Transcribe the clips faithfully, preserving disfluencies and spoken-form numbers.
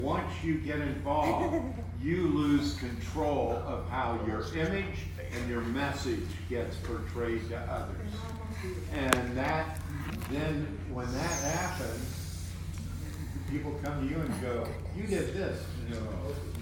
Once you get involved, you lose control of how your image and your message gets portrayed to others. And that, then when that happens, people come to you and go, you did this. You know,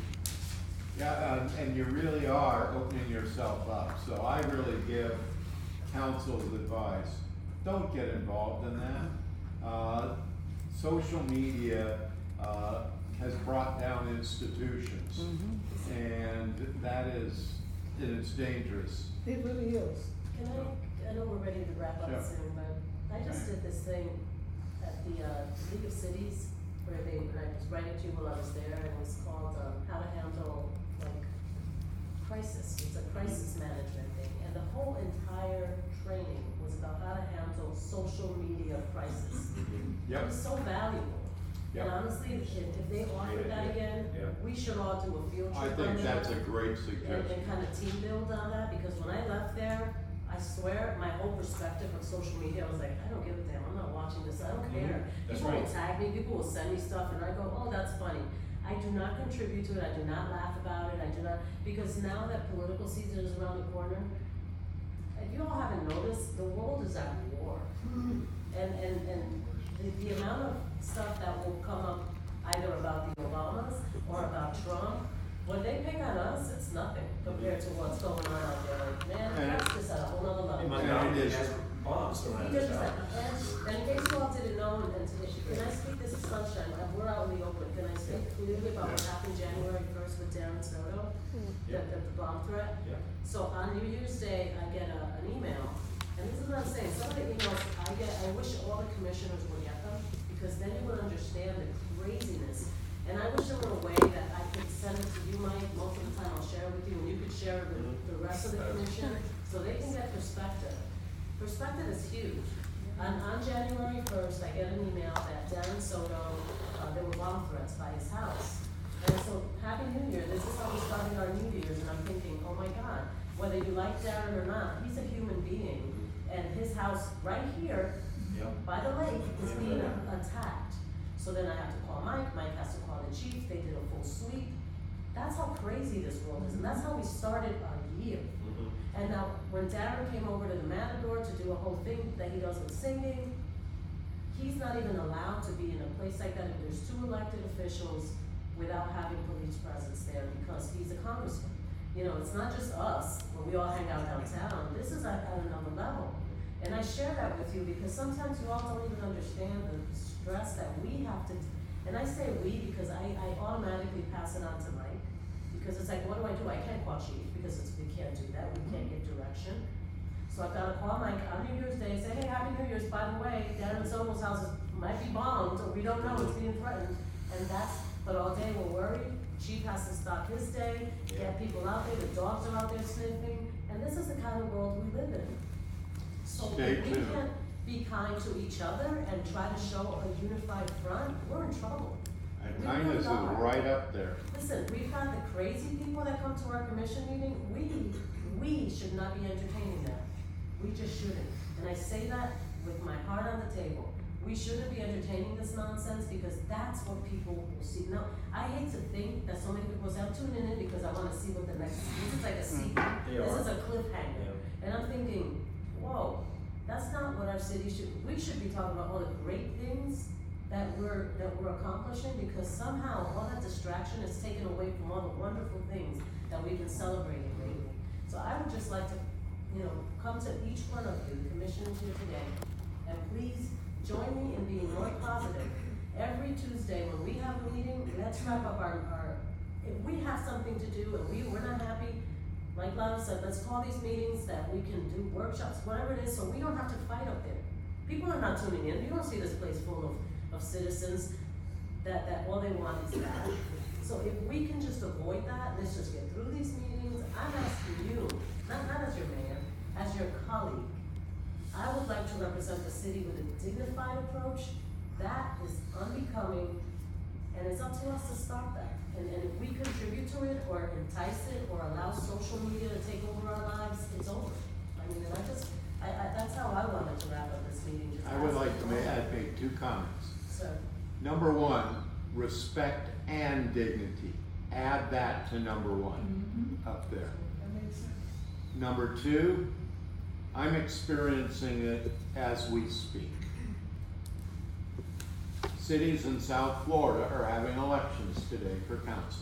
yeah, uh, and you really are opening yourself up. So I really give counsel's advice. Don't get involved in that. Uh, social media uh, has brought down institutions, mm-hmm. and that is, and it's dangerous. It really is. Can I, I know we're ready to wrap up Sure. soon, but I just Okay. did this thing at the uh, League of Cities, where they, and I was writing to you while I was there, and it was called um, How to Handle, like, Crisis. It's a crisis management thing, and the whole entire training was about how to handle social media crisis. Yep. It was so valuable. Yep. And honestly, if, if they offer that again, Yeah. we should all do a field I trip on think there. that's a great And, suggestion. and kind of team build on that, because when I left there, I swear, my whole perspective of social media, I was like, I don't give a damn, I'm not watching this, I don't Mhm. care. That's People will right. tag me, people will send me stuff, and I go, oh, that's funny. I do not contribute to it, I do not laugh about it, I do not, because now that political season is around the corner, if you all haven't noticed, the world is at war. And, and, and the, the amount of stuff that will come up either about the Obamas or about Trump, when they pick on us, it's nothing compared to what's going on out there. Like, man, And- that's just at a whole nother level. In my Yeah, mouth, it it is. has bombs thrown at Because us it's now. like, and, and in case you all didn't know, and, and today, can I speak, this is Sunshine, uh, we're out in the open, can I speak clearly about what Yeah. happened January first with Darren Soto? The, Yeah. the, the bomb threat? Yeah. So on New Year's Day, I get a, an email, and this is what I'm saying, some of the emails I get, I wish all the commissioners would get them, because then you would understand the craziness. And I wish there were a way that I could send it to you, Mike, most of the time I'll share it with you, and you could share it with the rest of the commission, so they can get perspective. Perspective is huge. On, on January first, I get an email that Darren Soto, uh, there were bomb threats by his house. And so, Happy New Year, this is how we started our New Year's, and I'm thinking, oh my God, whether you like Darren or not, he's a human being, and his house right here Yep. by the lake is being attacked. So then I have to call Mike, Mike has to call the chief, they did a full sweep. That's how crazy this world is, and that's how we started our year. Mhm. And now, when Darren came over to the Matador to do a whole thing that he does with singing, he's not even allowed to be in a place like that if there's two elected officials without having police presence there, because he's a congressman. You know, it's not just us, when we all hang out downtown, this is at, at another level. And I share that with you because sometimes you all don't even understand the stress that we have to, and I say we because I, I automatically pass it on to Mike. Because it's like, what do I do? I can't call chief because it's, we can't do that, we can't give direction. So I've got to call Mike on New Year's Day, say, hey, Happy New Year's, by the way, Darren Soto's house is- might be bombed, or we don't know, it's being threatened. And that's, but all day we're worried, chief has to stop his day, get people out there, the dogs are out there sniffing, and this is the kind of world we live in. So Stay if we tuned. can't be kind to each other and try to show a unified front, we're in trouble. And We kindness is really are. right up there. Listen, we've got the crazy people that come to our commission meeting, we, we should not be entertaining them. We just shouldn't. And I say that with my heart on the table. We shouldn't be entertaining this nonsense because that's what people will see. Now, I hate to think that so many people say, I'm tuning in because I wanna see what the next, this is like a sequel. They This are. is a cliffhanger. Yeah. And I'm thinking, whoa, that's not what our city should, we should be talking about all the great things that we're, that we're accomplishing, because somehow all that distraction is taken away from all the wonderful things that we've been celebrating lately. So I would just like to, you know, come to each one of you, the commissioners here today, and please join me in being more positive. Every Tuesday when we have a meeting, let's wrap up our, our, if we have something to do and we, we're not happy, like Lana said, let's call these meetings that we can do workshops, whatever it is, so we don't have to fight up there. People are not tuning in, you don't see this place full of, of citizens that, that all they want is that. So if we can just avoid that, let's just get through these meetings, I'm asking you, not, not as your mayor, as your colleague, I would like to represent the city with a dignified approach. That is unbecoming, and it's up to us to stop that. And, and if we contribute to it, or entice it, or allow social media to take over our lives, it's over. I mean, and I just, I, I, that's how I wanted to wrap up this meeting. Just I would asking like to all- make, I'd make two comments. Sir, Number one, respect and dignity. Add that to number one up there. That makes sense. Number two, I'm experiencing it as we speak. Cities in South Florida are having elections today for council.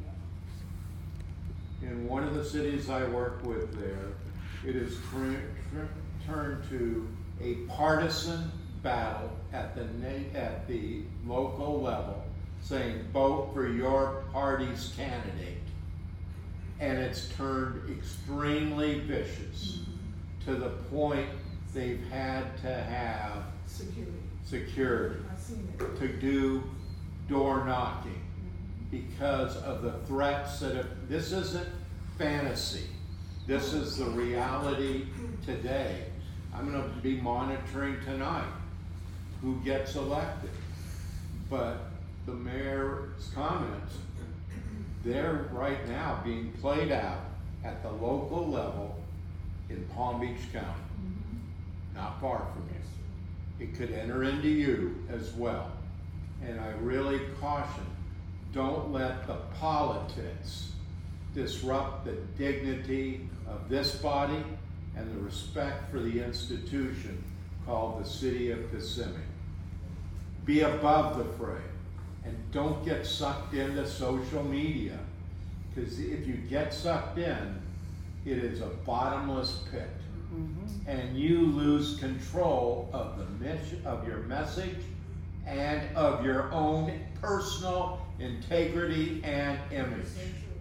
In one of the cities I work with there, it has tr- tr- turned to a partisan battle at the na- at the local level, saying vote for your party's candidate. And it's turned extremely vicious to the point they've had to have Security. security I've seen it. to do door knocking because of the threats that have, this isn't fantasy. This is the reality today. I'm gonna be monitoring tonight who gets elected. But the mayor's comments, they're right now being played out at the local level in Palm Beach County, not far from you. It could enter into you as well. And I really caution, don't let the politics disrupt the dignity of this body and the respect for the institution called the City of Kissimmee. Be above the fray and don't get sucked into social media, because if you get sucked in, it is a bottomless pit. And you lose control of the mission, of your message, and of your own personal integrity and image. Is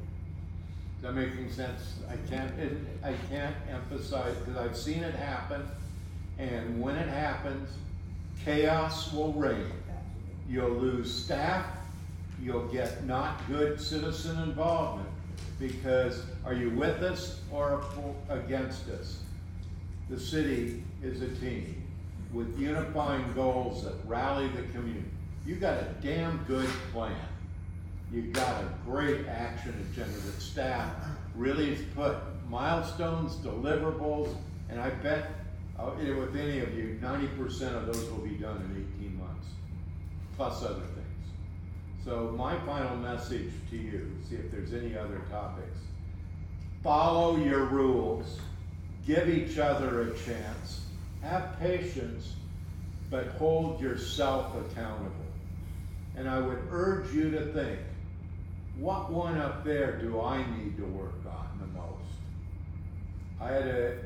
that making sense? I can't, it, I can't emphasize, because I've seen it happen, and when it happens, chaos will reign. You'll lose staff, you'll get not good citizen involvement, because are you with us or against us? The city is a team with unifying goals that rally the community. You got a damn good plan. You got a great action agenda that staff really has put milestones, deliverables, and I bet uh, with any of you, ninety percent of those will be done in eighteen months, plus other things. So my final message to you, see if there's any other topics. Follow your rules. Give each other a chance, have patience, but hold yourself accountable. And I would urge you to think, what one up there do I need to work on the most? I had a,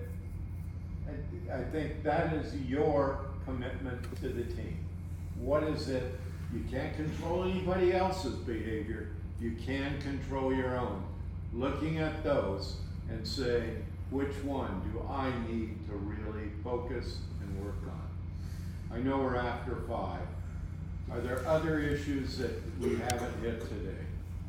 I, I think that is your commitment to the team. What is it? You can't control anybody else's behavior, you can control your own. Looking at those and saying, which one do I need to really focus and work on? I know we're after five. Are there other issues that we haven't hit today?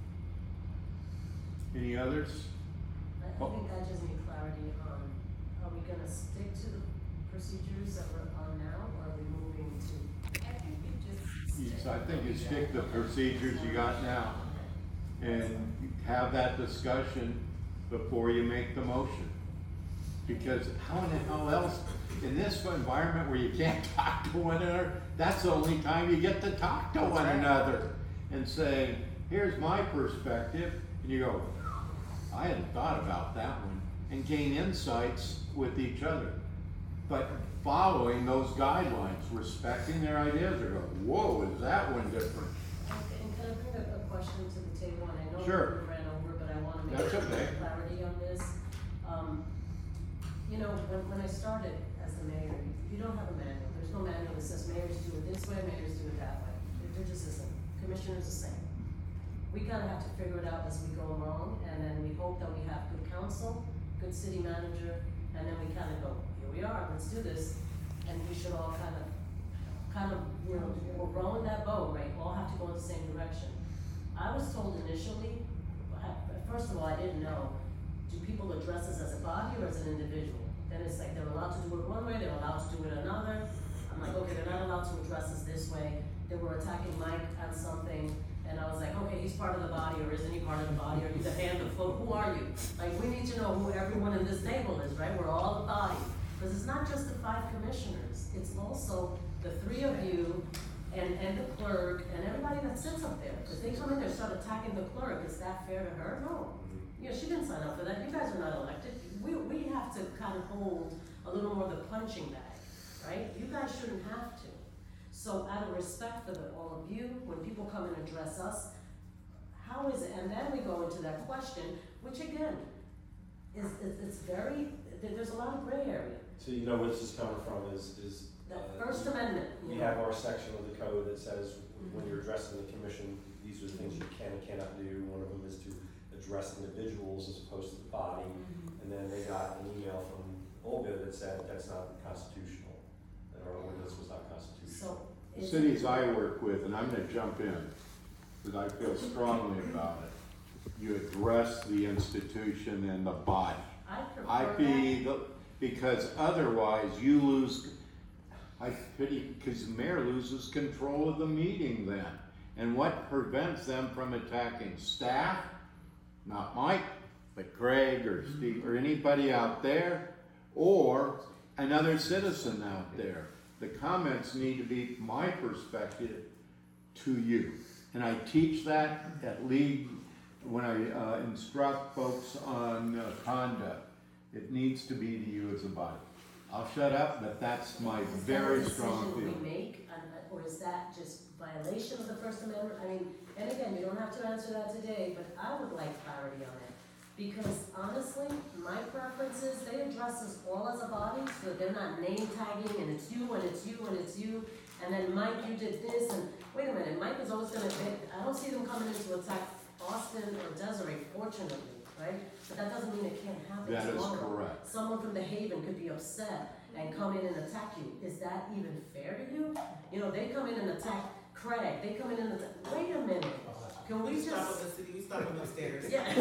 Any others? I, I think I just need clarity on, are we gonna stick to the procedures that we're on now, or are we moving to? I think you just. You- stick so I think you with stick that. the procedures you got now and have that discussion before you make the motion. Because how in the hell else, in this environment where you can't talk to one another, that's the only time you get to talk to one another and say, here's my perspective, and you go, I hadn't thought about that one, and gain insights with each other. But following those guidelines, respecting their ideas, or go, whoa, is that one different? Okay, and can I bring a, a question to the table, and I know Sure. we ran over, but I wanna make That's sure okay. there's clarity on this. Um, you know, when, when I started as the mayor, you don't have a manual, there's no manual that says mayors do it this way, mayors do it that way. There, there just isn't, commissioners the same. We kinda have to figure it out as we go along, and then we hope that we have good counsel, good city manager, and then we kinda go, here we are, let's do this, and we should all kind of, kind of, you know, we're rowing that boat, right, all have to go in the same direction. I was told initially, I- first of all, I didn't know, do people address us as a body or as an individual? Then it's like they're allowed to do it one way, they're allowed to do it another. I'm like, okay, they're not allowed to address us this way. They were attacking Mike on something, and I was like, okay, he's part of the body, or isn't he part of the body, or he's a hand, a foot, who are you? Like, we need to know who everyone in this table is, right? We're all the body. Because it's not just the five commissioners, it's also the three of you and, and the clerk, and everybody that sits up there, because they come in there and start attacking the clerk, is that fair to her? No. You know, she didn't sign up for that, you guys are not elected, we, we have to kind of hold a little more of the punching bag, right? You guys shouldn't have to. So out of respect for the, all of you, when people come and address us, how is it, and then we go into that question, which again, is, is, it's very, there, there's a lot of gray area. So you know where this is coming from is, is. That uh, First Amendment, We you know. have our section of the code that says when you're addressing the commission, these are the things you can and cannot do. One of them is to address individuals as opposed to the body. Mhm. And then they got an email from Olga that said that's not constitutional, that our ordinance was not constitutional. So. The is cities it- I work with, and I'm gonna jump in, because I feel strongly about it, you address the institution and the body. I prefer I that. feel, because otherwise you lose, I pity, because the mayor loses control of the meeting then. And what prevents them from attacking staff? Not Mike, but Craig or Steve or anybody out there, or another citizen out there. The comments need to be my perspective to you. And I teach that at league when I uh, instruct folks on uh, conduct. It needs to be to you as a body. I'll shut up, but that's my Is very that a strong decision feeling. we make, and- or is that just violation of the First Amendment? I mean, and again, you don't have to answer that today, but I would like clarity on it. Because honestly, my preference is they address us all as a body, so they're not name tagging, and it's you, and it's you, and it's you, and then Mike, you did this, and wait a minute, Mike is always gonna, I don't see them coming in to attack Austin or Desiree, fortunately, right? But that doesn't mean it can't happen That is tomorrow. correct. Someone from the Haven could be upset and come in and attack you. Is that even fair to you? You know, they come in and attack Craig, they come in and attack, wait a minute, can we We stop just? on the city, we stop on the stairs. Yeah.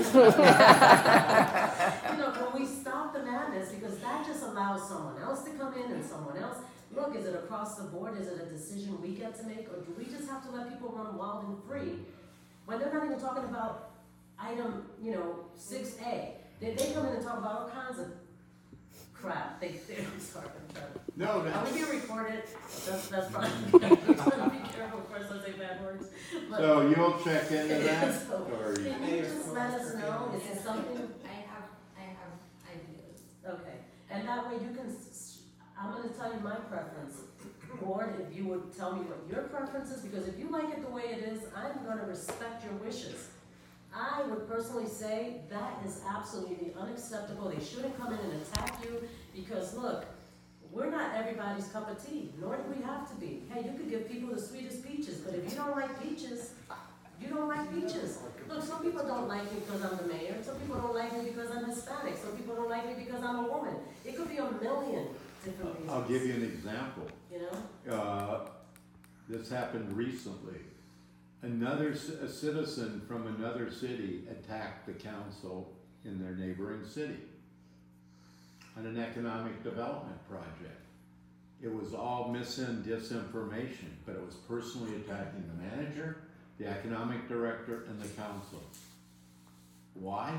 You know, can we stop the madness, because that just allows someone else to come in and someone else, look, is it across the board, is it a decision we get to make, or do we just have to let people run wild and free? When they're not even talking about item, you know, six A, they, they come in and talk about all kinds of crap, they, they, I'm sorry, I'm sorry. No, Are we that's, being recorded? That's, that's fine. I'm trying to be careful first, I say bad words. But- so you'll check into that, So, or you- Can you just let us know, is it something, I have, I have ideas. okay, and that way you can, s- s- I'm gonna tell you my preference. Board, if you would tell me what your preference is, because if you like it the way it is, I'm gonna respect your wishes. I would personally say that is absolutely unacceptable, they shouldn't come in and attack you, because look, we're not everybody's cup of tea, nor do we have to be. Hey, you could give people the sweetest peaches, but if you don't like peaches, you don't like peaches. Look, some people don't like me because I'm the mayor, some people don't like me because I'm Hispanic, some people don't like me because I'm a woman. It could be a million different reasons. I'll give you an example. You know? Uh, this happened recently. Another ci- a citizen from another city attacked the council in their neighboring city on an economic development project. It was all mis and disinformation, but it was personally attacking the manager, the economic director, and the council. Why?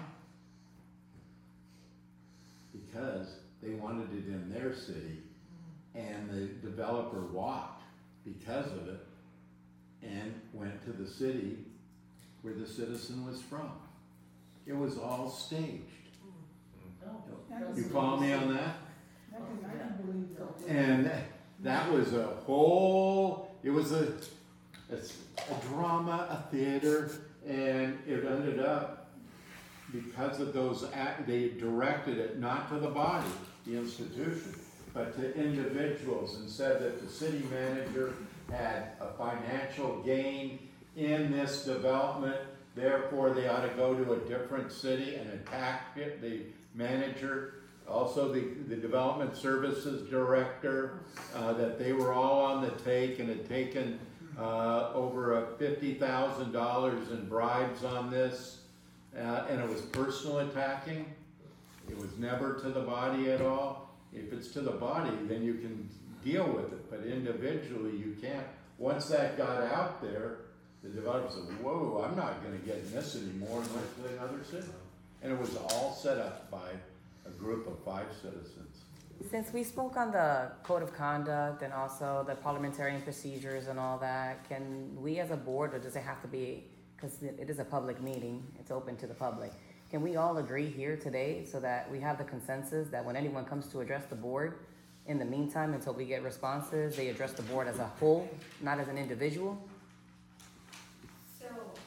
Because they wanted it in their city, and the developer walked because of it and went to the city where the citizen was from. It was all staged. Oh, You follow me on that? I can believe that. And that was a whole, it was a, a, a drama, a theater, and it ended up, because of those act, they directed it not to the body, the institution, but to individuals, and said that the city manager had a financial gain in this development, therefore they ought to go to a different city and attack it, the manager, also the, the development services director, uh, that they were all on the take and had taken uh, over a fifty thousand dollars in bribes on this, uh, and it was personal attacking. It was never to the body at all. If it's to the body, then you can deal with it, but individually you can't. Once that got out there, the developer said, whoa, I'm not gonna get in this anymore, and went to another city. And it was all set up by a group of five citizens. Since we spoke on the code of conduct and also the parliamentarian procedures and all that, can we as a board, or does it have to be, because it it is a public meeting, it's open to the public, can we all agree here today so that we have the consensus that when anyone comes to address the board, in the meantime, until we get responses, they address the board as a whole, not as an individual? So,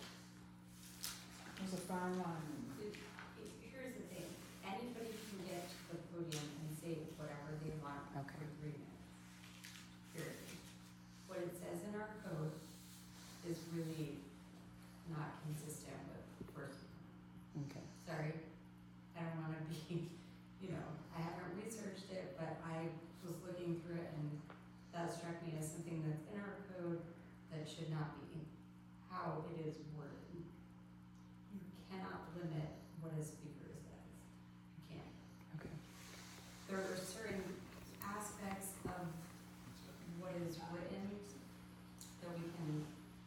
There's a fine line. it- it- here's the thing, anybody can get to the podium and say whatever they want Okay. for three minutes. Period. What it says in our code is really not consistent with first, Okay. sorry, I don't wanna be, you know, I haven't researched it, but I was looking through it and that struck me as something that's in our code that should not be, how it is worded. You cannot limit what a speaker says. You can't. Okay. There are certain aspects of what is written that we can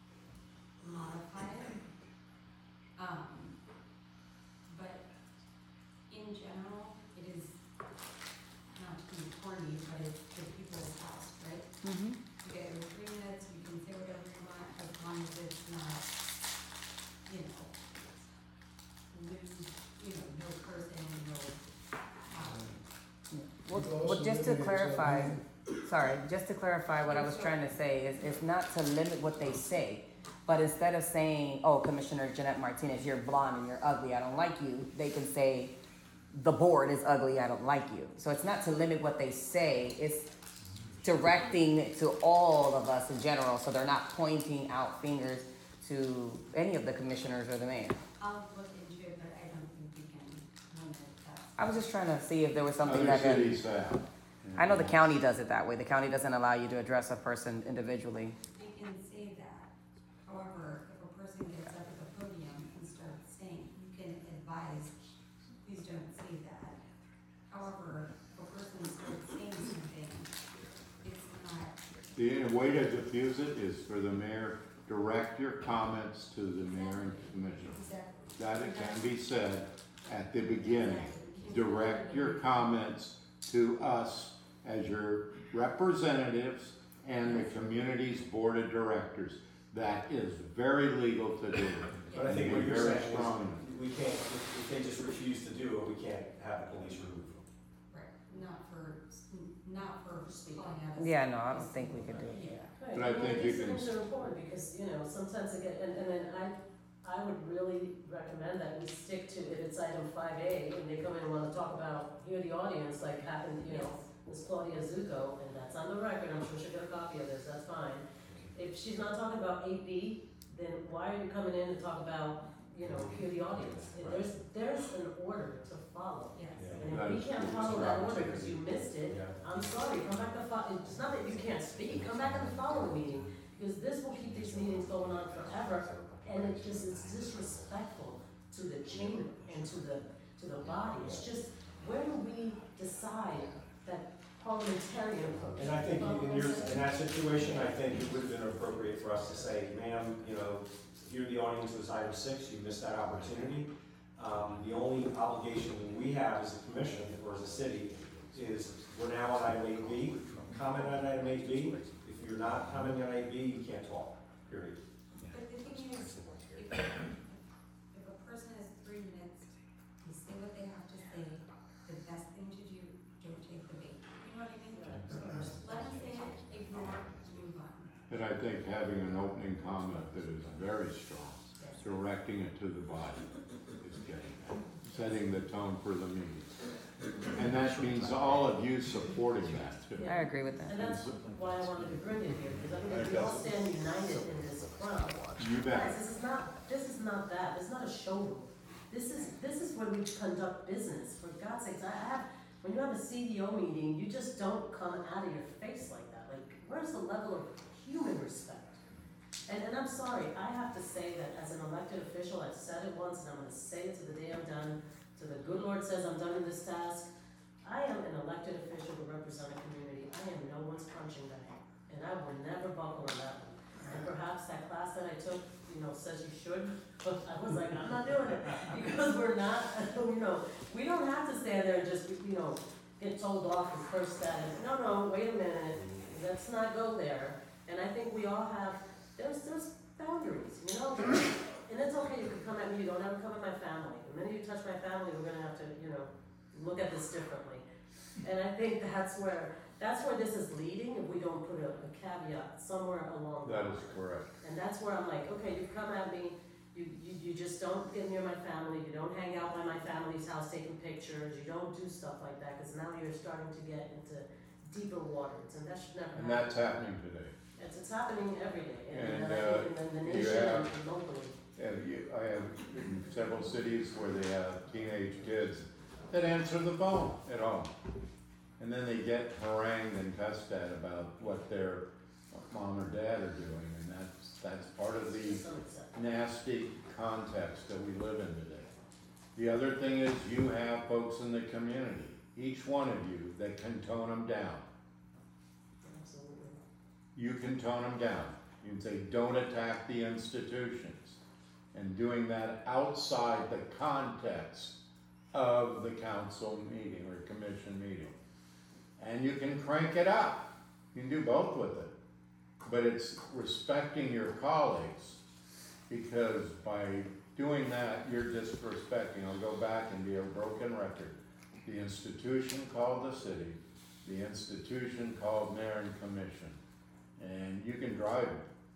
modify it. Um, but in general, it is not to be corny, but it's the people's house, right? Mm-hmm. You get your three minutes, you can say whatever you want, as long as it's not, you know, lose, you know, no cursing, no, um, Well, You're also well, just to limited clarify, sorry, just to clarify what I was trying to say, is, is not to limit what they say, but instead of saying, oh, Commissioner Jeanette Martinez, you're blonde and you're ugly, I don't like you, they can say, the board is ugly, I don't like you. So it's not to limit what they say, it's directing it to all of us in general, so they're not pointing out fingers to any of the commissioners or the mayor. I'll look into it, but I don't think we can limit that. I was just trying to see if there was something Other that could. cities have. I know the county does it that way. The county doesn't allow you to address a person individually. We can say that, however, if a person gets up at the podium and starts saying, you can advise, please don't say that. However, if a person starts saying something, it's not, The way to diffuse it is for the mayor, direct your comments to the mayor and commissioner. exactly. That it can be said at the beginning. Direct your comments to us as your representatives and the community's board of directors. That is very legal to do. But I think what And you're very saying strong. is, we can't, if they just refuse to do it, we can't have the police remove them. Right, not for, not for calling out a. Yeah, no, I don't think we could do it. Yeah. But I think you These can- things are important because, you know, sometimes they get, and, and then I, I would really recommend that we stick to, if it's item five A, and they come in and wanna talk about, hear the audience, like happened, you know, Miss Claudia Zuko, and that's on the record, I'm sure she'll get a copy of this, that's fine. If she's not talking about eight B, then why are you coming in to talk about, you know, hear the audience? If There's, there's an order to follow. Yes. And if we can't follow that order because you missed it, Yeah. I'm sorry, come back to fo- it's not that you can't speak, come back in the following meeting, because this will keep these meetings going on forever, and it just, it's disrespectful to the chamber and to the, to the body, it's just, where do we decide that parliamentarian approach? And I think in your, in that situation, I think it would have been appropriate for us to say, ma'am, you know, here the audience was item six, you missed that opportunity. Um, the only obligation we have as a commission or as a city is, we're now on item eight B, comment on item eight B. If you're not commenting on eight B, you can't talk, period. But the thing is, if, if a person has three minutes, they say what they have to say, the best thing to do, don't take the bait. You know what I mean? Just let them say it, ignore, move on. And I think having an opening comment that is very strong, directing it to the body, is getting that, setting the tone for the meeting. And that means all of you supporting that too. I agree with And that. that's why I wanted to bring it here, because I think we all stand united in this front. You bet. Guys, this is not, this is not that, this is not a showroom. This is, this is where we conduct business, for God's sakes, I have, when you have a C D O meeting, you just don't come out of your face like that, like, where's the level of human respect? And, and I'm sorry, I have to say that as an elected official, I've said it once, and I'm gonna say it to the day I'm done, to the good Lord says I'm done in this task. I am an elected official to represent a community, I am no one's punching bag, and I will never buckle on that one. And perhaps that class that I took, you know, says you should, but I was like, I'm not doing it, because we're not, you know, we don't have to stand there and just, you know, get told off and cursed at and, no, no, wait a minute, let's not go there. And I think we all have, there's, there's boundaries, you know? And it's okay, you can come at me, you don't ever come at my family. The minute you touch my family, we're gonna have to, you know, look at this differently. And I think that's where, that's where this is leading, if we don't put a, a caveat somewhere along the That line. is correct. And that's where I'm like, okay, you come at me, you, you, you just don't get near my family, you don't hang out by my family's house taking pictures, you don't do stuff like that, because now you're starting to get into deeper waters, and that should never And happen. that's happening today. It's, it's happening every day, and, And, and I uh, think in the, the you nation have- and locally. And you, I have in several cities where they have teenage kids that answer the phone at home. And then they get harangued and cussed at about what their mom or dad are doing, and that's, that's part of To the some extent. nasty context that we live in today. The other thing is you have folks in the community, each one of you, that can tone them down. Absolutely. You can tone them down. You can say, don't attack the institutions. And doing that outside the context of the council meeting or commission meeting. And you can crank it up. You can do both with it. But it's respecting your colleagues, because by doing that, you're disrespecting. I'll go back and be a broken record. The institution called the city, the institution called mayor and commission. And you can drive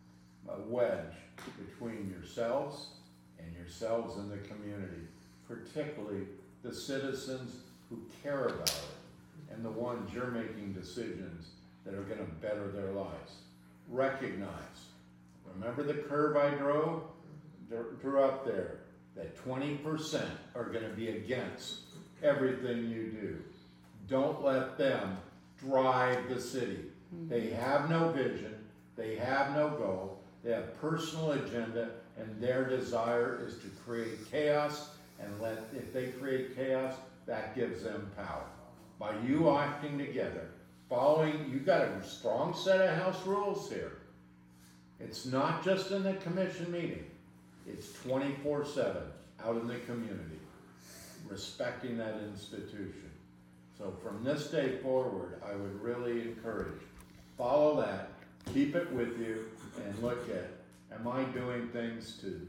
a wedge between yourselves and yourselves in the community, particularly the citizens who care about it and the ones you're making decisions that are gonna better their lives. Recognize, remember the curve I drove, drew up there, that twenty percent are gonna be against everything you do. Don't let them drive the city. They have no vision, they have no goal, they have personal agenda, and their desire is to create chaos, and let, if they create chaos, that gives them power. By you acting together, following, you've got a strong set of house rules here. It's not just in the commission meeting, it's twenty-four seven out in the community, respecting that institution. So from this day forward, I would really encourage, follow that, keep it with you, and look at, am I doing things to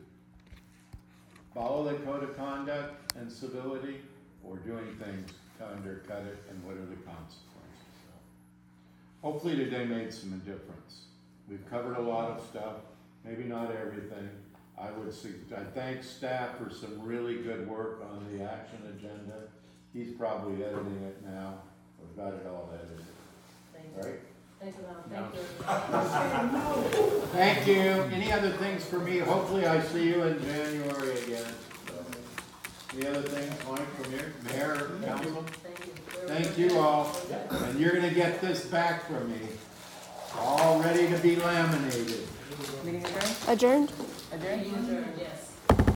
follow the code of conduct and civility, or doing things to undercut it, and what are the consequences? So, hopefully today made some difference. We've covered a lot of stuff, maybe not everything. I would, sug- I thank staff for some really good work on the action agenda. He's probably editing it now, we've got it all edited, Thank you. right? Thank you, No. Mel. Thank you. Thank you. Any other things for me? Hopefully I see you in January again. So, any other things, Mike, from your mayor, council? Thank you. Thank you all. And you're gonna get this back from me, all ready to be laminated. Meeting adjourned? Adjourned? Adjourned? Adjourned, yes.